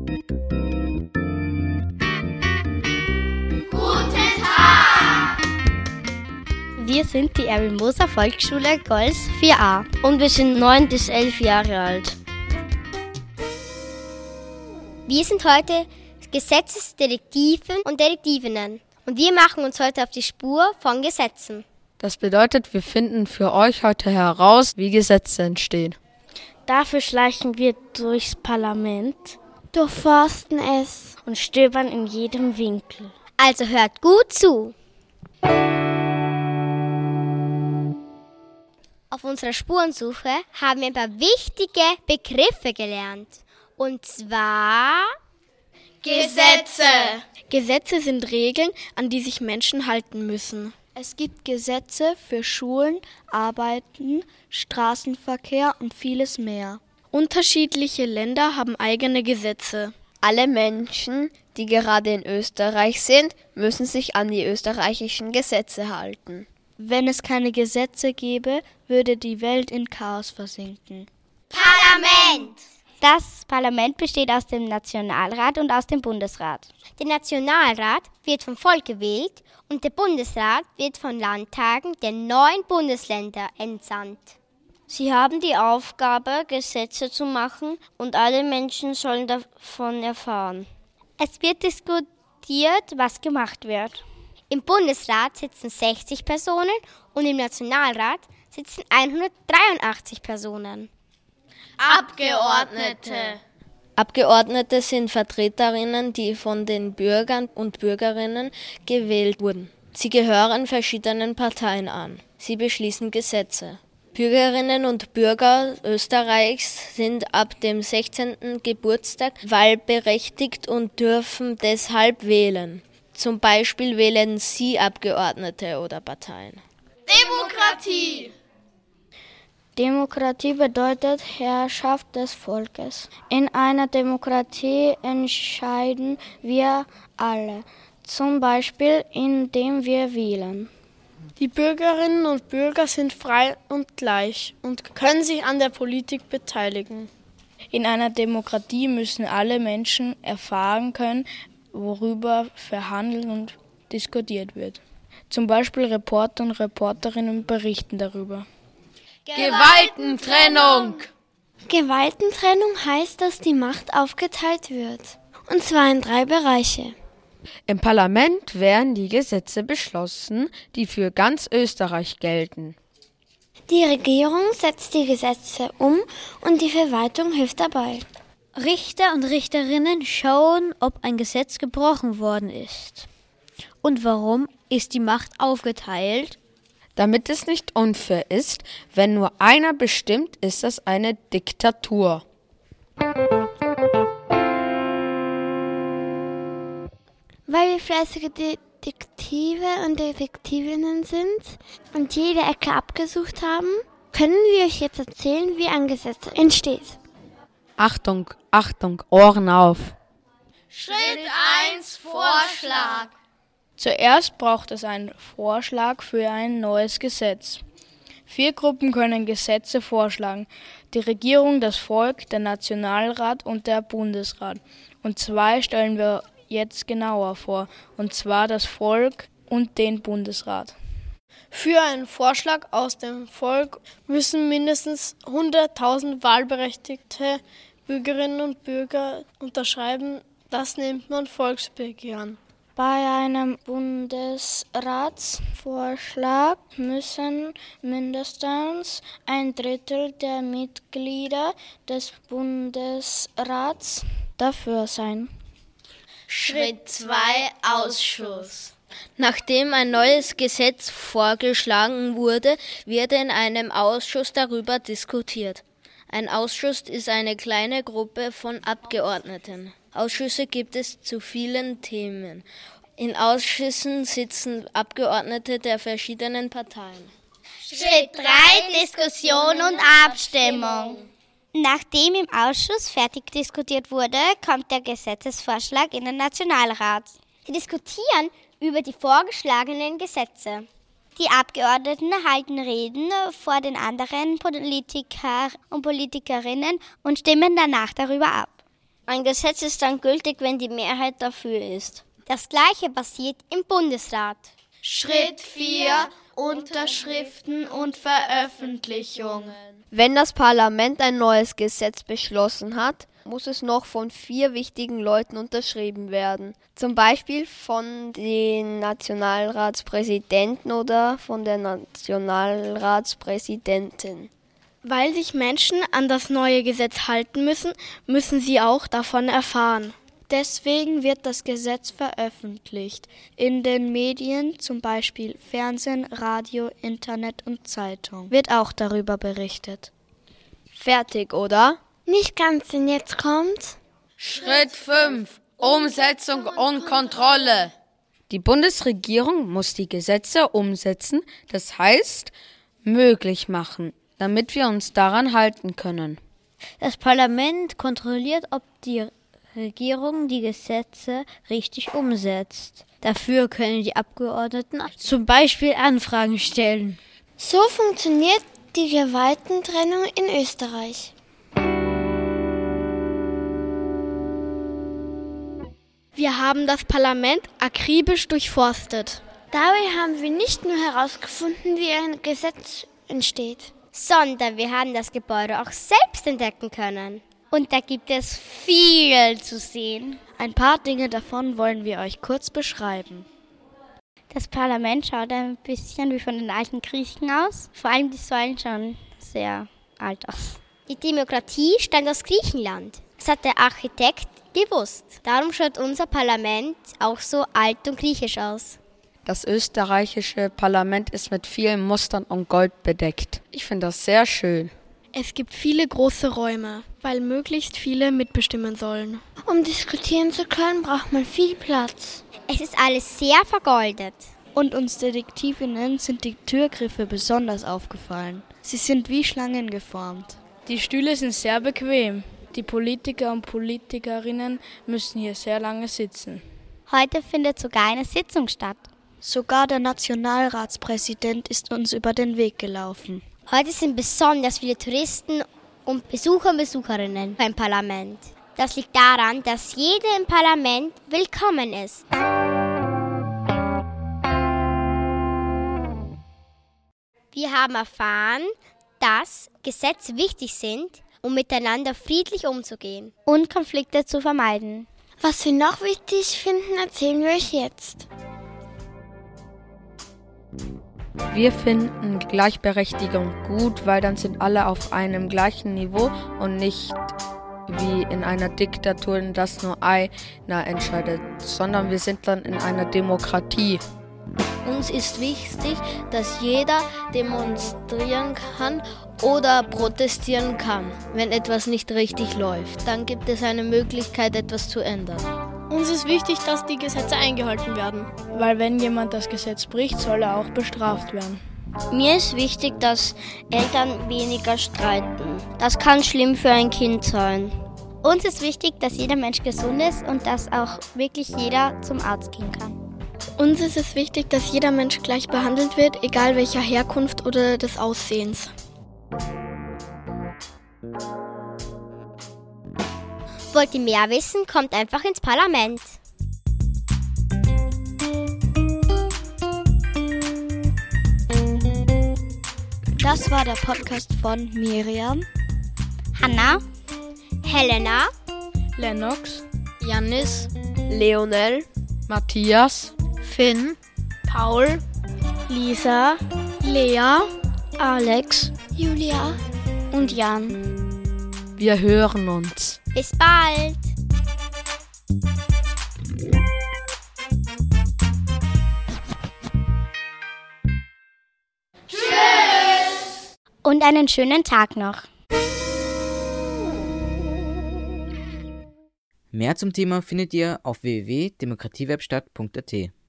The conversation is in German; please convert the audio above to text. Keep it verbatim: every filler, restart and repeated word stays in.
Wir sind die Erwin-Moser Volksschule Gols vier a und wir sind neun bis elf Jahre alt. Wir sind heute Gesetzesdetektiven und Detektivinnen und wir machen uns heute auf die Spur von Gesetzen. Das bedeutet, wir finden für euch heute heraus, wie Gesetze entstehen. Dafür schleichen wir durchs Parlament, durchforsten es und stöbern in jedem Winkel. Also hört gut zu! Auf unserer Spurensuche haben wir ein paar wichtige Begriffe gelernt. Und zwar Gesetze. Gesetze sind Regeln, an die sich Menschen halten müssen. Es gibt Gesetze für Schulen, Arbeiten, Straßenverkehr und vieles mehr. Unterschiedliche Länder haben eigene Gesetze. Alle Menschen, die gerade in Österreich sind, müssen sich an die österreichischen Gesetze halten. Wenn es keine Gesetze gäbe, würde die Welt in Chaos versinken. Parlament! Das Parlament besteht aus dem Nationalrat und aus dem Bundesrat. Der Nationalrat wird vom Volk gewählt und der Bundesrat wird von Landtagen der neun Bundesländer entsandt. Sie haben die Aufgabe, Gesetze zu machen und alle Menschen sollen davon erfahren. Es wird diskutiert, was gemacht wird. Im Bundesrat sitzen sechzig Personen und im Nationalrat sitzen hundertdreiundachtzig Personen. Abgeordnete. Abgeordnete sind Vertreterinnen, die von den Bürgern und Bürgerinnen gewählt wurden. Sie gehören verschiedenen Parteien an. Sie beschließen Gesetze. Bürgerinnen und Bürger Österreichs sind ab dem sechzehnten Geburtstag wahlberechtigt und dürfen deshalb wählen. Zum Beispiel wählen sie Abgeordnete oder Parteien. Demokratie. Demokratie bedeutet Herrschaft des Volkes. In einer Demokratie entscheiden wir alle, zum Beispiel indem wir wählen. Die Bürgerinnen und Bürger sind frei und gleich und können sich an der Politik beteiligen. In einer Demokratie müssen alle Menschen erfahren können, worüber verhandelt und diskutiert wird. Zum Beispiel Reporter und Reporterinnen berichten darüber. Gewaltentrennung. Gewaltentrennung heißt, dass die Macht aufgeteilt wird. Und zwar in drei Bereiche. Im Parlament werden die Gesetze beschlossen, die für ganz Österreich gelten. Die Regierung setzt die Gesetze um und die Verwaltung hilft dabei. Richter und Richterinnen schauen, ob ein Gesetz gebrochen worden ist. Und warum ist die Macht aufgeteilt? Damit es nicht unfair ist, wenn nur einer bestimmt, ist das eine Diktatur. Weil wir fleißige Detektive und Detektivinnen sind und jede Ecke abgesucht haben, können wir euch jetzt erzählen, wie ein Gesetz entsteht. Achtung, Achtung, Ohren auf! Schritt eins, Vorschlag. Zuerst braucht es einen Vorschlag für ein neues Gesetz. Vier Gruppen können Gesetze vorschlagen: die Regierung, das Volk, der Nationalrat und der Bundesrat. Und zwei stellen wir jetzt genauer vor, und zwar das Volk und den Bundesrat. Für einen Vorschlag aus dem Volk müssen mindestens hunderttausend wahlberechtigte Bürgerinnen und Bürger unterschreiben. Das nennt man Volksbegehren. Bei einem Bundesratsvorschlag müssen mindestens ein Drittel der Mitglieder des Bundesrats dafür sein. Schritt zwei, Ausschuss. Nachdem ein neues Gesetz vorgeschlagen wurde, wird in einem Ausschuss darüber diskutiert. Ein Ausschuss ist eine kleine Gruppe von Abgeordneten. Ausschüsse gibt es zu vielen Themen. In Ausschüssen sitzen Abgeordnete der verschiedenen Parteien. Schritt drei, Diskussion und Abstimmung. Nachdem im Ausschuss fertig diskutiert wurde, kommt der Gesetzesvorschlag in den Nationalrat. Sie diskutieren über die vorgeschlagenen Gesetze. Die Abgeordneten halten Reden vor den anderen Politikern und Politikerinnen und stimmen danach darüber ab. Ein Gesetz ist dann gültig, wenn die Mehrheit dafür ist. Das Gleiche passiert im Bundesrat. Schritt vier. Unterschriften und Veröffentlichungen. Wenn das Parlament ein neues Gesetz beschlossen hat, muss es noch von vier wichtigen Leuten unterschrieben werden. Zum Beispiel von den Nationalratspräsidenten oder von der Nationalratspräsidentin. Weil sich Menschen an das neue Gesetz halten müssen, müssen sie auch davon erfahren. Deswegen wird das Gesetz veröffentlicht. In den Medien, zum Beispiel Fernsehen, Radio, Internet und Zeitung, wird auch darüber berichtet. Fertig, oder? Nicht ganz, denn jetzt kommt Schritt fünf. Umsetzung und Kontrolle. Die Bundesregierung muss die Gesetze umsetzen, das heißt möglich machen, damit wir uns daran halten können. Das Parlament kontrolliert, ob die Regierung die Gesetze richtig umsetzt. Dafür können die Abgeordneten zum Beispiel Anfragen stellen. So funktioniert die Gewaltentrennung in Österreich. Wir haben das Parlament akribisch durchforstet. Dabei haben wir nicht nur herausgefunden, wie ein Gesetz entsteht, sondern wir haben das Gebäude auch selbst entdecken können. Und da gibt es viel zu sehen. Ein paar Dinge davon wollen wir euch kurz beschreiben. Das Parlament schaut ein bisschen wie von den alten Griechen aus. Vor allem die Säulen schauen sehr alt aus. Die Demokratie stammt aus Griechenland. Das hat der Architekt gewusst. Darum schaut unser Parlament auch so alt und griechisch aus. Das österreichische Parlament ist mit vielen Mustern und Gold bedeckt. Ich finde das sehr schön. Es gibt viele große Räume, weil möglichst viele mitbestimmen sollen. Um diskutieren zu können, braucht man viel Platz. Es ist alles sehr vergoldet. Und uns Detektivinnen sind die Türgriffe besonders aufgefallen. Sie sind wie Schlangen geformt. Die Stühle sind sehr bequem. Die Politiker und Politikerinnen müssen hier sehr lange sitzen. Heute findet sogar eine Sitzung statt. Sogar der Nationalratspräsident ist uns über den Weg gelaufen. Heute sind besonders viele Touristen und Besucher und Besucherinnen beim Parlament. Das liegt daran, dass jeder im Parlament willkommen ist. Wir haben erfahren, dass Gesetze wichtig sind, um miteinander friedlich umzugehen und Konflikte zu vermeiden. Was wir noch wichtig finden, erzählen wir euch jetzt. Wir finden Gleichberechtigung gut, weil dann sind alle auf einem gleichen Niveau und nicht wie in einer Diktatur, in das nur einer entscheidet, sondern wir sind dann in einer Demokratie. Uns ist wichtig, dass jeder demonstrieren kann oder protestieren kann, wenn etwas nicht richtig läuft. Dann gibt es eine Möglichkeit, etwas zu ändern. Uns ist wichtig, dass die Gesetze eingehalten werden. Weil wenn jemand das Gesetz bricht, soll er auch bestraft werden. Mir ist wichtig, dass Eltern weniger streiten. Das kann schlimm für ein Kind sein. Uns ist wichtig, dass jeder Mensch gesund ist und dass auch wirklich jeder zum Arzt gehen kann. Uns ist es wichtig, dass jeder Mensch gleich behandelt wird, egal welcher Herkunft oder des Aussehens. Wollt ihr mehr wissen, kommt einfach ins Parlament. Das war der Podcast von Miriam, Hanna, Helena, Lennox, Jannis, Leonel, Matthias, Finn, Paul, Lisa, Lea, Alex Julia und Jan. wir hören uns. Bis bald! Tschüss! Und einen schönen Tag noch. Mehr zum Thema findet ihr auf w w w punkt demokratiewerkstatt punkt a t.